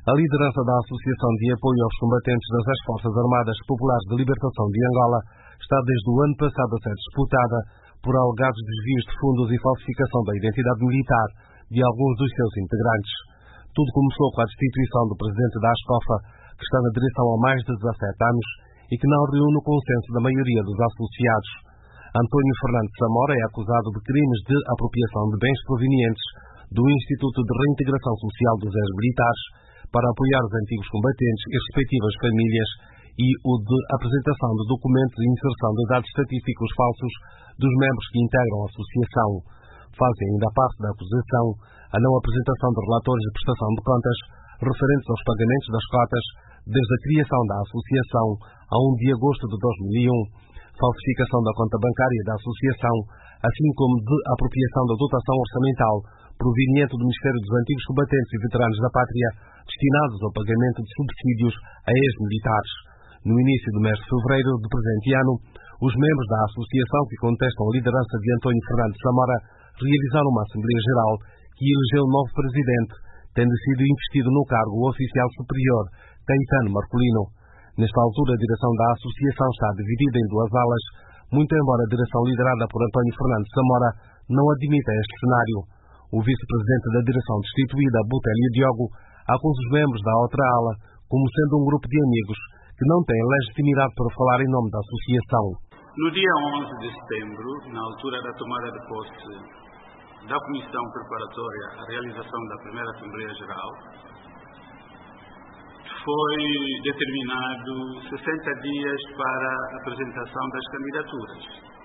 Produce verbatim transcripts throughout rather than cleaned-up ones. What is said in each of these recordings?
A liderança da Associação de Apoio aos Combatentes das Forças Armadas Populares de Libertação de Angola está desde o ano passado a ser disputada por alegados desvios de fundos e falsificação da identidade militar de alguns dos seus integrantes. Tudo começou com a destituição do presidente da ASCOFA, que está na direção há mais de dezassete anos e que não reúne o consenso da maioria dos associados. António Fernando Samora é acusado de crimes de apropriação de bens provenientes do Instituto de Reintegração Social dos Ex-Militares para apoiar os antigos combatentes e respectivas famílias e o de apresentação de documentos e inserção de dados estatísticos falsos dos membros que integram a associação. Fazem ainda parte da acusação a não apresentação de relatórios de prestação de contas referentes aos pagamentos das cotas desde a criação da associação a um de agosto de dois mil e um, falsificação da conta bancária da associação, assim como de apropriação da dotação orçamental proveniente do Ministério dos Antigos Combatentes e Veteranos da Pátria, destinados ao pagamento de subsídios a ex-militares. No início do mês de fevereiro do presente ano, os membros da associação que contestam a liderança de António Fernando Samora realizaram uma Assembleia Geral que elegeu o novo presidente, tendo sido investido no cargo o oficial superior Caetano Marcolino. Nesta altura, a direção da associação está dividida em duas alas, muito embora a direção liderada por António Fernando Samora não admita este cenário. O vice-presidente da direção destituída, Botelho Diogo, acusa os membros da outra ala como sendo um grupo de amigos que não têm legitimidade para falar em nome da associação. No dia onze de setembro, na altura da tomada de posse da Comissão Preparatória à realização da primeira Assembleia Geral, foi determinado sessenta dias para a apresentação das candidaturas.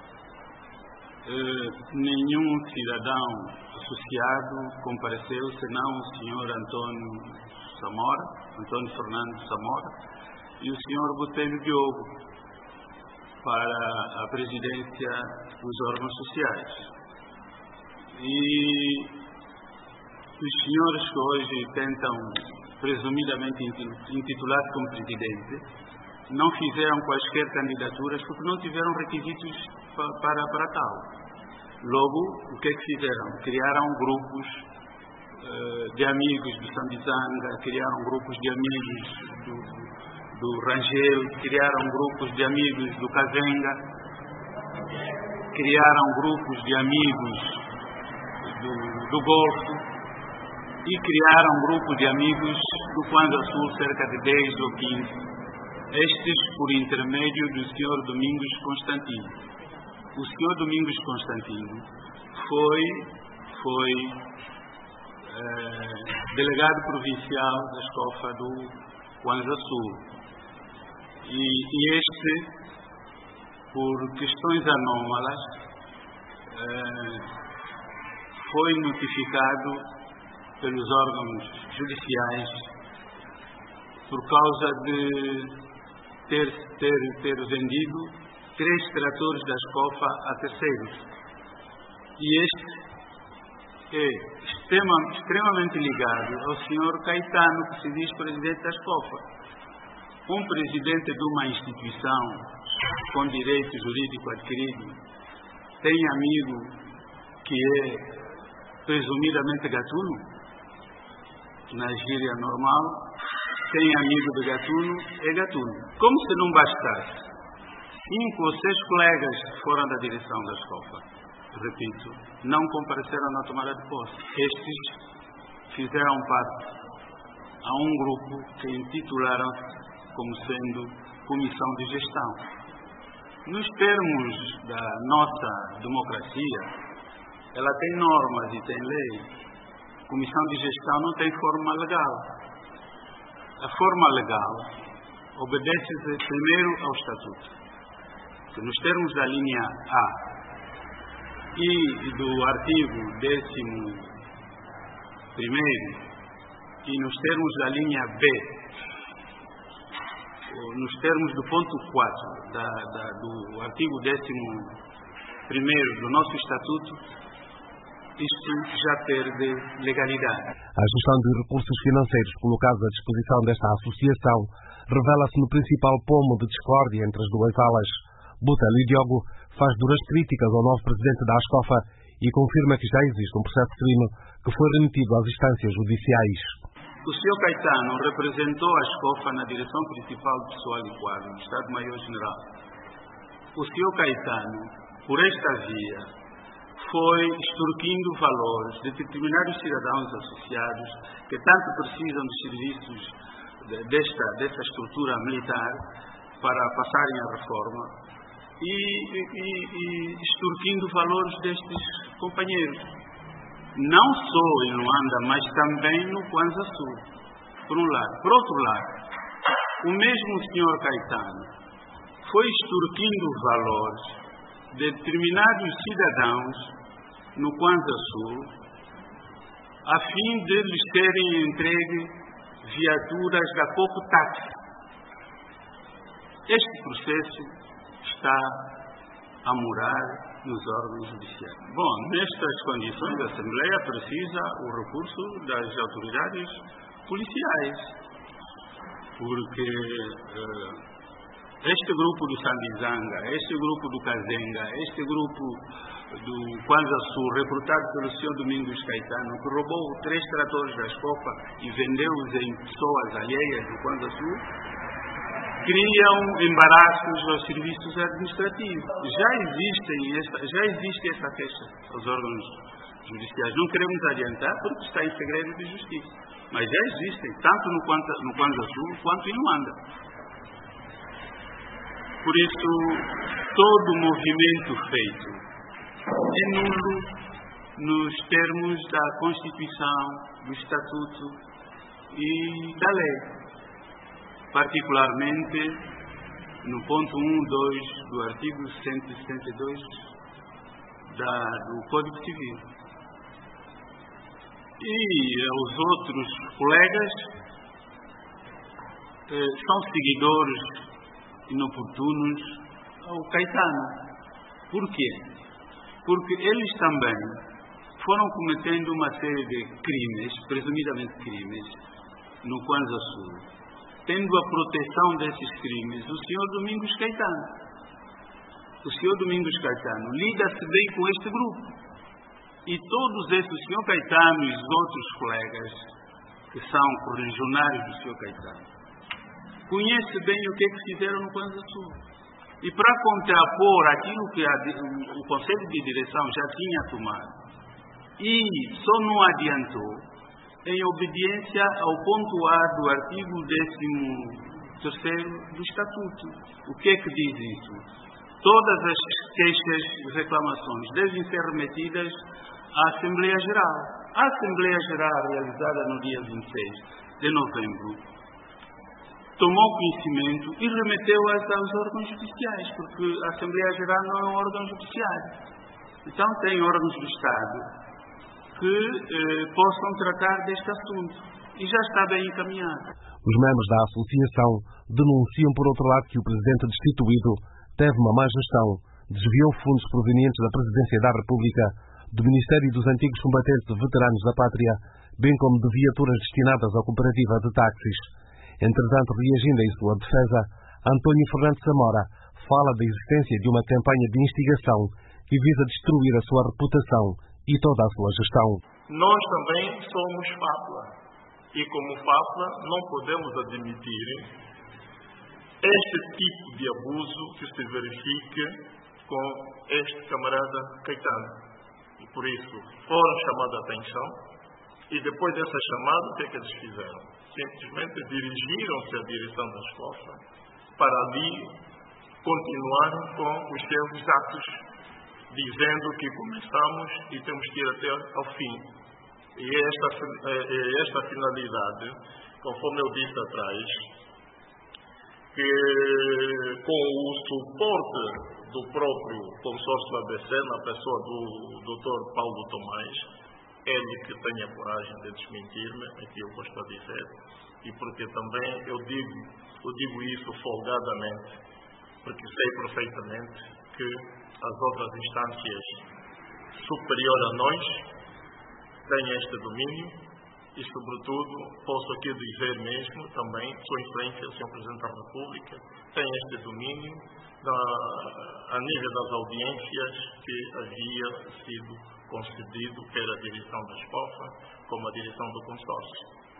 Eh, nenhum cidadão associado compareceu, senão o senhor António Samora, António Fernando Samora, e o senhor Botelho Diogo, para a presidência dos órgãos sociais. E os senhores que hoje tentam presumidamente intitular-se como presidente não fizeram quaisquer candidaturas porque não tiveram requisitos para, para tal. Logo, o que é que fizeram? Criaram grupos uh, de amigos do Sambizanga, criaram grupos de amigos do, do Rangel, criaram grupos de amigos do Kazenga, criaram grupos de amigos do, do Golfo e criaram grupos de amigos do Kwanza Sul, cerca de dez ou quinze, estes por intermédio do senhor Domingos Constantino. O senhor Domingos Constantino foi, foi eh, delegado provincial da ASCOFA do Kwanza Sul. E, e este, por questões anómalas, eh, foi notificado pelos órgãos judiciais por causa de ter, ter, ter vendido três tratores da ASCOFA a terceiros. E este é extrema, extremamente ligado ao senhor Caetano, que se diz presidente da ASCOFA. Um presidente de uma instituição com direito jurídico adquirido tem amigo que é presumidamente gatuno, na gíria normal, tem amigo de gatuno, é gatuno. Como se não bastasse, cinco ou seis colegas foram da direção da ASCOFA, repito, não compareceram na tomada de posse. Estes fizeram parte a um grupo que intitularam-se como sendo Comissão de Gestão. Nos termos da nossa democracia, ela tem normas e tem lei. Comissão de Gestão não tem forma legal. A forma legal obedece primeiro ao Estatuto, que nos termos da linha A e do artigo décimo primeiro e nos termos da linha B, nos termos do ponto quatro da, da, do artigo décimo primeiro do nosso Estatuto, isto já perde legalidade. A gestão de recursos financeiros colocados à disposição desta associação revela-se no principal pomo de discórdia entre as duas alas. Botelho Diogo faz duras críticas ao novo presidente da ASCOFA e confirma que já existe um processo de crime que foi remetido às instâncias judiciais. O senhor Caetano representou a Escofa na direção principal do pessoal e quadro, no Estado-Maior-General. O senhor Caetano, por esta via, foi extorquindo valores de determinados cidadãos associados que tanto precisam dos serviços desta, desta estrutura militar para passarem a reforma e, e, e extorquindo valores destes companheiros. Não só em Luanda, mas também no Kwanza Sul, por um lado. Por outro lado, o mesmo senhor Caetano foi extorquindo valores de determinados cidadãos no Kwanza Sul, a fim de lhes serem entregue viaturas da Coco Táxi. Este processo está a morar nos órgãos judiciais. Bom, nestas condições, a Assembleia precisa o recurso das autoridades policiais, porque uh, este grupo do Sambizanga, este grupo do Kazenga, este grupo do Kwanza Sul, recrutado pelo senhor Domingos Caetano, que roubou três tratores da Escofa e vendeu-os em pessoas alheias do Kwanza Sul, criam embaraços aos serviços administrativos. Já, existem esta, já existe essa queixa aos órgãos judiciais. Não queremos adiantar porque está em segredo de justiça. Mas já existem, tanto no Kwanza Sul quanto em Luanda. Por isso, todo o movimento feito é nulo nos termos da Constituição, do Estatuto e da lei. Particularmente no ponto um, dois do artigo cento e sessenta e dois da, do Código Civil. E os outros colegas eh, são seguidores inoportunos ao Caetano. Por quê? Porque eles também foram cometendo uma série de crimes, presumidamente crimes, no Kwanza Sul, tendo a proteção desses crimes o senhor Domingos Caetano. O senhor Domingos Caetano lida-se bem com este grupo. E todos esses, o senhor Caetano e os outros colegas, que são correligionários do senhor Caetano, conhecem bem o que é que fizeram no Kwanza Sul. E para contrapor aquilo que a, o Conselho de Direção já tinha tomado, e só não adiantou, em obediência ao ponto A do artigo décimo terceiro do Estatuto. O que é que diz isso? Todas as queixas e reclamações devem ser remetidas à Assembleia Geral. A Assembleia Geral, realizada no dia vinte e seis de novembro, tomou conhecimento e remeteu-as aos órgãos judiciais, porque a Assembleia Geral não é um órgão judiciário. Então, tem órgãos do Estado que eh, possam tratar deste assunto. E já está bem encaminhado. Os membros da associação denunciam, por outro lado, que o presidente destituído teve uma má gestão, desviou fundos provenientes da Presidência da República, do Ministério dos Antigos Combatentes Veteranos da Pátria, bem como de viaturas destinadas à cooperativa de táxis. Entretanto, reagindo em sua defesa, António Fernandes Samora fala da existência de uma campanha de instigação que visa destruir a sua reputação e toda a sua gestão. Nós também somos Fápula e, como Fápula, não podemos admitir este tipo de abuso que se verifique com este camarada Caetano. E por isso foram chamados a atenção e depois dessa chamada o que é que eles fizeram? Simplesmente dirigiram-se à direção da Escofa para ali continuar com os seus atos, dizendo que começamos e temos que ir até ao fim. E esta, esta finalidade, conforme eu disse atrás, que com o suporte do próprio consórcio A B C, na pessoa do doutor Paulo Tomás, ele que tenha coragem de desmentir-me, aquilo que eu estou a dizer, e porque também eu digo, eu digo isso folgadamente, porque sei perfeitamente que as outras instâncias superiores a nós têm este domínio e, sobretudo, posso aqui dizer mesmo também, Sua Excelência, o senhor Presidente da República, tem este domínio da, a nível das audiências que havia sido concedido pela direção da Escofa como a direção do consórcio.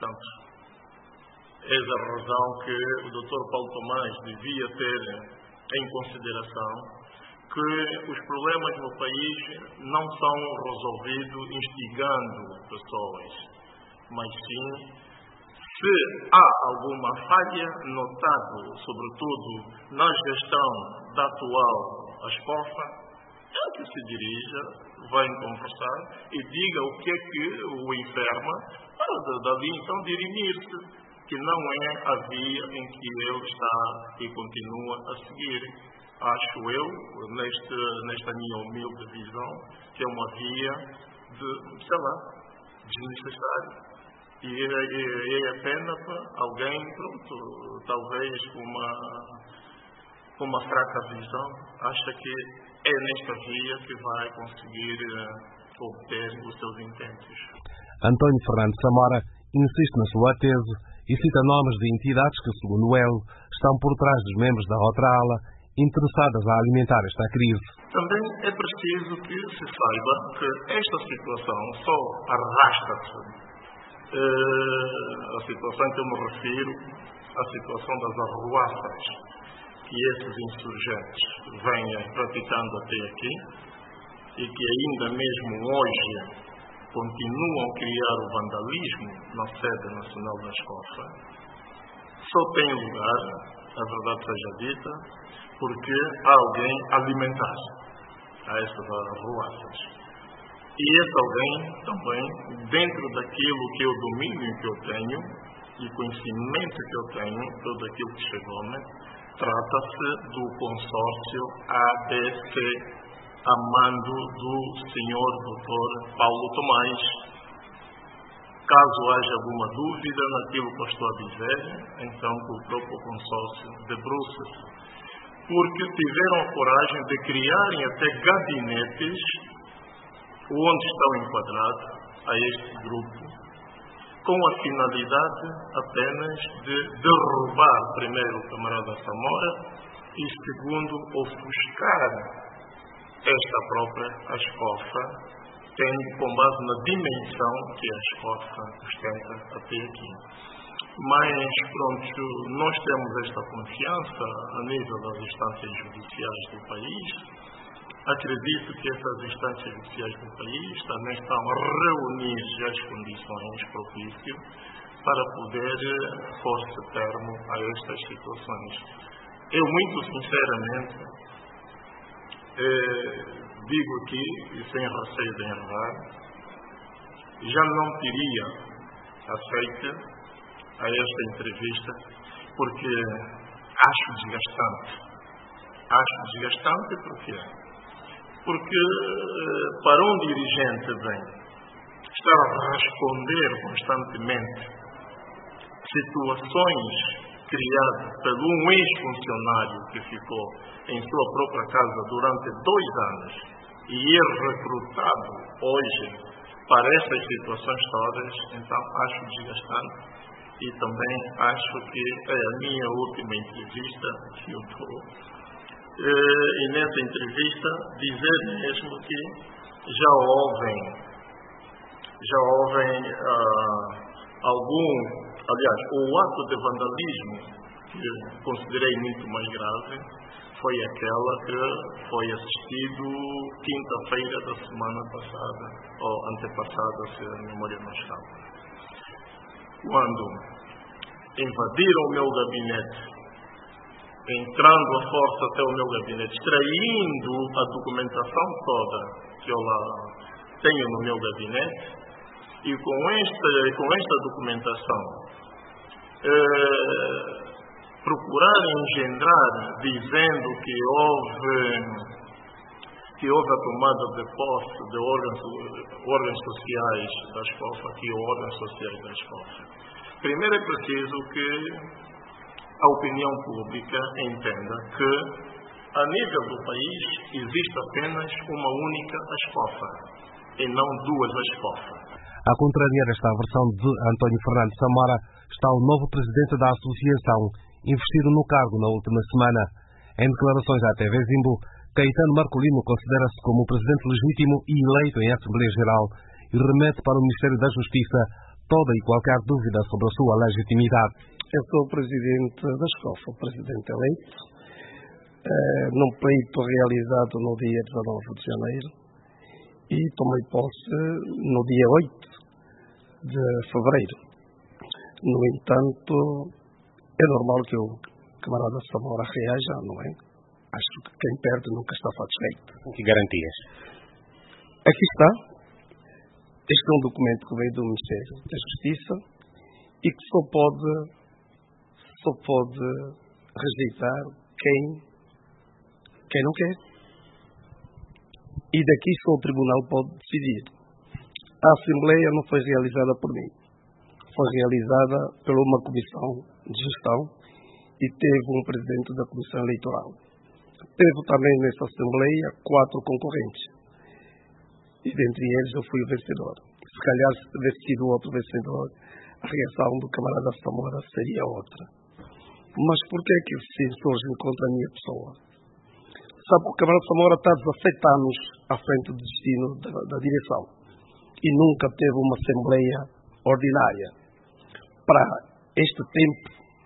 Portanto, eis a razão que o doutor Paulo Tomás devia ter em consideração que os problemas no país não são resolvidos instigando pessoas, mas sim se há alguma falha notada, sobretudo na gestão da atual ASCOFA, é que se dirija, vai conversar e diga o que é que o enferma, para dali então dirimir-se, que não é a via em que ele está e continua a seguir. Acho eu, neste, nesta minha humilde visão, que é uma via de, sei lá, desnecessária. E é, é a pena para alguém, pronto, talvez com uma, com uma fraca visão, acha que é nesta via que vai conseguir uh, obter os seus intentos. António Fernando Samora insiste na sua tese e cita nomes de entidades que, segundo ele, estão por trás dos membros da outra ala interessadas a alimentar esta crise. Também é preciso que se saiba que esta situação só arrasta-se. Uh, a situação que eu me refiro, a situação das arruaças que esses insurgentes vêm praticando até aqui e que ainda mesmo hoje continuam a criar o vandalismo na sede nacional da ASCOFA, só tem lugar, a verdade seja dita, porque há alguém a alimentar a essas arruaças. E esse alguém também, dentro daquilo que eu domínio que eu tenho e conhecimento que eu tenho, tudo aquilo que chegou-me, trata-se do consórcio A B C, a mando do senhor doutor Paulo Tomás. Caso haja alguma dúvida naquilo que eu estou a dizer, então que o próprio consórcio debruça-se. Porque tiveram a coragem de criarem até gabinetes onde estão enquadrados a este grupo, com a finalidade apenas de derrubar, primeiro, o camarada Samora e, segundo, ofuscar esta própria ASCOFA, tendo com base na dimensão que a ASCOFA ostenta até aqui. Mas, pronto, nós temos esta confiança a nível das instâncias judiciais do país. Acredito que essas instâncias judiciais do país também estão a reunir as condições propícias para poder pôr-se termo a estas situações. Eu, muito sinceramente, eh, digo aqui, e sem receio de errar, já não teria aceito a esta entrevista, porque acho desgastante. Acho desgastante porque Porque para um dirigente bem estar a responder constantemente situações criadas por um ex-funcionário que ficou em sua própria casa durante dois anos e é recrutado hoje para essas situações todas, então acho desgastante e também acho que é a minha última entrevista que eu estou. E nessa entrevista dizer mesmo que já houve, já houve uh, algum, aliás, o ato de vandalismo que eu considerei muito mais grave foi aquela que foi assistido quinta-feira da semana passada, ou antepassada, se a memória não está. Quando invadiram o meu gabinete, entrando à força até o meu gabinete, extraindo a documentação toda que eu lá tenho no meu gabinete, e com esta, com esta documentação eh, procurar engendrar, dizendo que houve, que houve a tomada de posse de órgãos, órgãos sociais da ASCOFA, aqui órgãos sociais da ASCOFA. Primeiro é preciso que a opinião pública entenda que, a nível do país, existe apenas uma única ASCOFA e não duas ASCOFA. A contrariar esta versão de António Fernando Samora está o novo presidente da associação, investido no cargo na última semana. Em declarações à T V Zimbo, Caetano Marcolino considera-se como o presidente legítimo e eleito em Assembleia Geral e remete para o Ministério da Justiça toda e qualquer dúvida sobre a sua legitimidade. Eu sou o presidente da Escofa, o presidente eleito, eh, num pleito realizado no dia dezanove de janeiro e tomei posse no dia oito de fevereiro. No entanto, é normal que o camarada Samora reaja, não é? Acho que quem perde nunca está satisfeito. Que garantias? Aqui está. Este é um documento que veio do Ministério da Justiça e que só pode, só pode rejeitar quem, quem não quer. E daqui só o Tribunal pode decidir. A Assembleia não foi realizada por mim. Foi realizada por uma comissão de gestão e teve um presidente da Comissão Eleitoral. Teve também nessa Assembleia quatro concorrentes. E dentre eles eu fui o vencedor. Se calhar, se tivesse sido outro vencedor, a reação do camarada Samora seria outra. Mas por que é que se insurgem contra a minha pessoa? Sabe que o camarada Samora está dezassete anos à frente do destino da, da direção e nunca teve uma Assembleia ordinária. Para este tempo,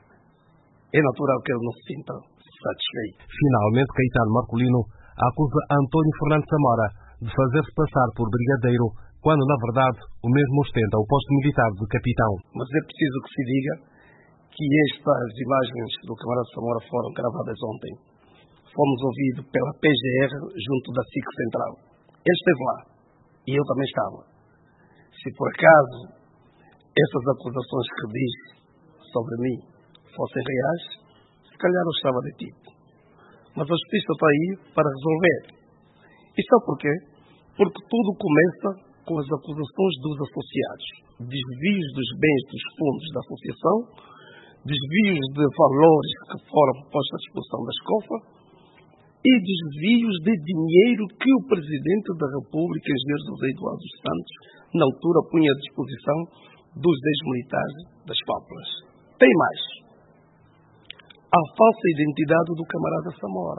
é natural que ele não se sinta satisfeito. Finalmente, Caetano Marcolino acusa António Fernando Samora de fazer-se passar por brigadeiro, quando, na verdade, o mesmo ostenta o posto militar de capitão. Mas é preciso que se diga que estas imagens do camarada Samora foram gravadas ontem. Fomos ouvidos pela P G R junto da S I C Central. Ele esteve lá e eu também estava. Se por acaso essas acusações que diz sobre mim fossem reais, se calhar eu estava detido. Mas a justiça está aí para resolver. E sabe porquê? Porque tudo começa com as acusações dos associados. Desvios dos bens dos fundos da associação, desvios de valores que foram postos à disposição da Escofa e desvios de dinheiro que o Presidente da República, engenheiro José Eduardo dos Santos, na altura punha à disposição dos ex-militares das Fábulas. Tem mais. A falsa identidade do camarada Samora.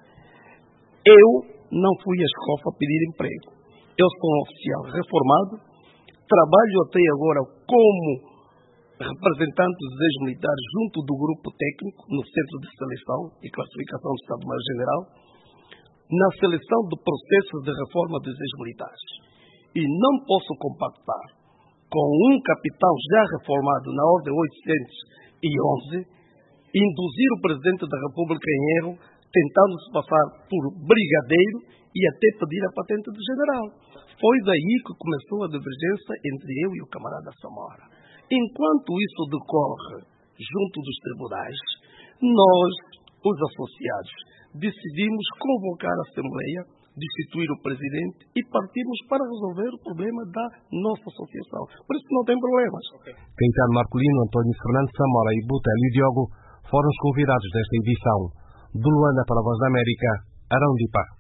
Eu não fui à Escofa pedir emprego. Eu sou um oficial reformado, trabalho até agora como representante dos ex-militares junto do grupo técnico no Centro de Seleção e Classificação do Estado-Maior-General, na seleção do processo de reforma dos ex-militares. E não posso compactar com um capitão já reformado na Ordem oitocentos e onze induzir o Presidente da República em erro, tentando se passar por brigadeiro e até pedir a patente de general. Foi daí que começou a divergência entre eu e o camarada Samora. Enquanto isso decorre junto dos tribunais, nós, os associados, decidimos convocar a Assembleia, destituir o Presidente e partirmos para resolver o problema da nossa associação. Por isso não tem problemas. Okay. Caetano Marcolino, António Fernando Samora e Botelho Diogo foram os convidados desta edição. De Luanda para a Voz da América, Arão Dipa.